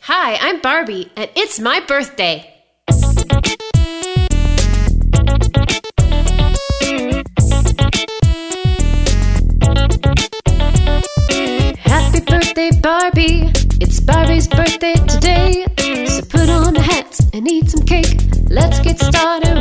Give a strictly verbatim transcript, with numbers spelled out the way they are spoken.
Hi, I'm Barbie, and it's my birthday. Happy birthday, Barbie. It's Barbie's birthday today. So put on the hat and eat some cake. Let's get started